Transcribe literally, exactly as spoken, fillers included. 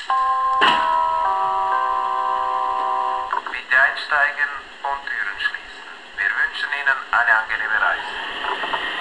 Bitte einsteigen und Türen schließen. Wir wünschen Ihnen eine angenehme Reise.